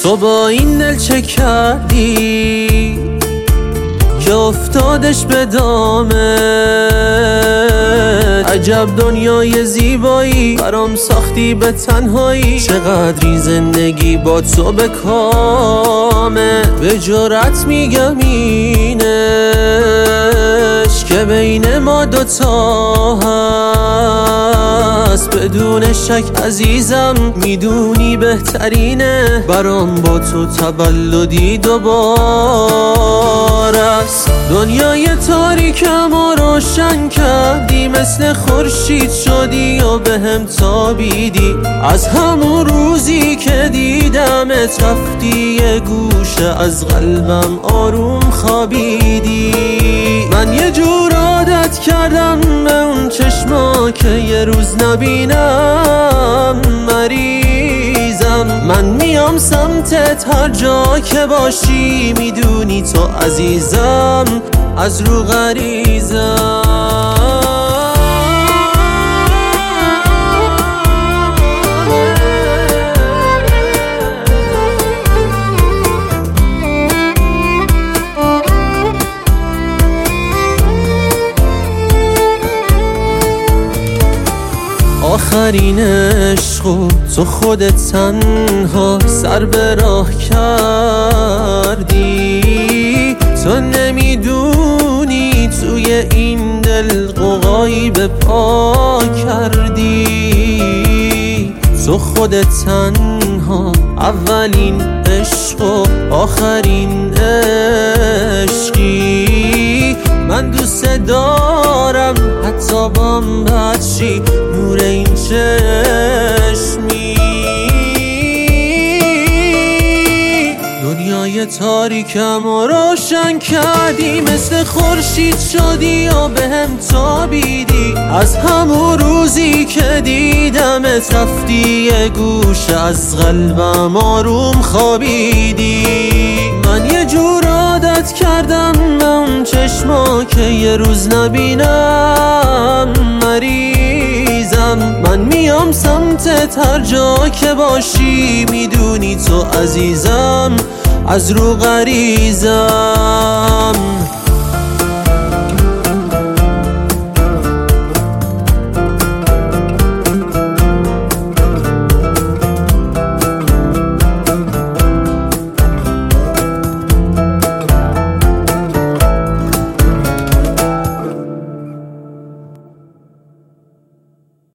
تو با این دل چه کردی که افتادش به دامت؟ عجب دنیای زیبایی برام ساختی به تنهایی، چقدر این زندگی با تو به کامه. به جرأت میگم اینش که بین ما دوتا هست، بدون شک عزیزم میدونی بهترینه برام با تو تولدی دوباره است. دنیای تاریکم و روشن کردی، مثل خورشید شدی و بهم تابیدی. از همون روزی که دیدمت رفتی یه گوشه از قلبم آروم خوابیدی. من یه جور عادت کردم به اون چشما که یه روز نبینم، مریضم. من میام سمتت هر جا که باشی، میدونی تو عزیزم از رو غریزم. آخرین عشقو تو خودت تنها سر به راه کردی. تو نمیدونی توی این دل قوقایی به پا کردی. تو خودت تنها اولین عشق و آخرین عشقی. من دوست دارم حتی بام بچی نور این چشمی. دنیای تاریکم و روشن کردی، مثل خورشید شدی و بهم تابیدی. از همون روزی که دیدمت رفتی یه گوشه از قلبم آروم خوابیدی. من یه جور عادت کردم به اون چشما که یه روز نبینم، مریضم. من میام سمتت هر جا که باشی، میدونی تو عزیزم از رو غریزم.